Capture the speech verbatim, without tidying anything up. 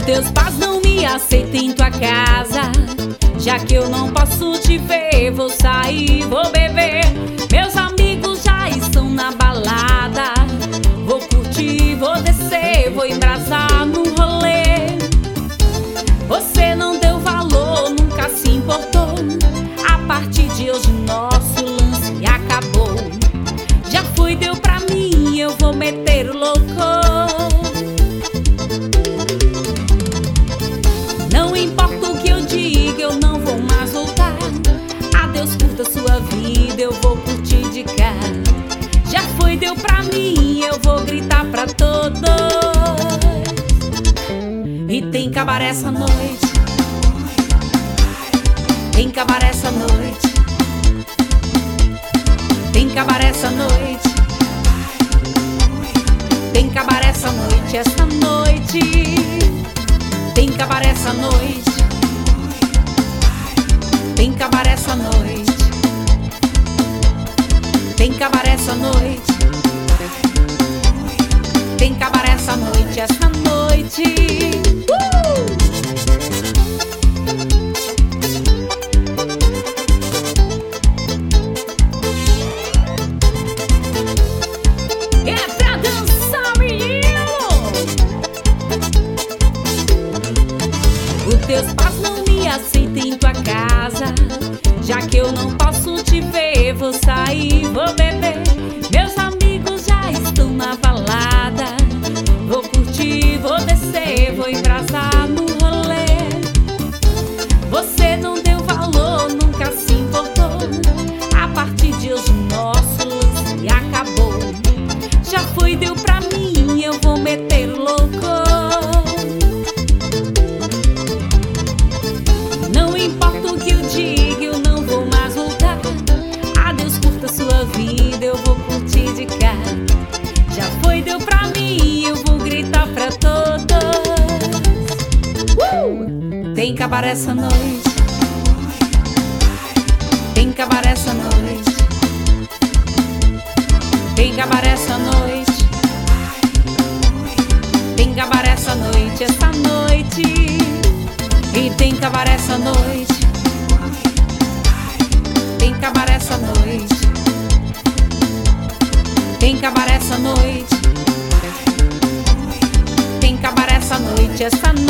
Teus pais não me aceitam em tua casa. Já que eu não posso te ver, vou sair, vou beber. Meus amigos já estão na balada. Vou curtir, vou descer, vou embrasar no rolê. Você não deu valor, nunca se importou. A partir de hoje nosso lance acabou. Já fui, deu pra mim, eu vou meter o louco. Não importa o que eu diga, eu não vou mais voltar. Adeus, curta sua vida, eu vou curtir de cá. Já foi, deu pra mim, eu vou gritar pra todos. E tem cabaré essa noite. Tem cabaré essa noite. Tem cabaré essa noite. Tem cabaré essa noite, essa noite. Tem cabaré essa noite. Tem cabaré essa noite. Tem cabaré essa noite. Tem cabaré essa noite, essa noite. Uh! É pra dançar, menino! Os teus pais não me aceitam em tua casa. Já que eu não posso te ver, vou sair, vou beber. Meus amigos já estão na balada. Vou curtir, vou descer, vou embrasar no rolê. Você não deu valor, nunca se importou. A partir de hoje nosso lance acabou. Já foi, deu pra mim, eu vou meter o louco. Não importa o que eu diga, eu não vou mais voltar. Adeus, curta sua vida, eu vou curtir de cá. Já foi, deu pra mim, eu vou gritar pra todos. uh! Tem cabaré essa noite. Tem cabaré essa noite. Tem cabaré essa noite. Tem cabaré essa noite, essa noite. E tem cabaré essa noite. Tem cabaré essa noite. Tem cabaré essa noite. Tem cabaré essa noite, essa noite.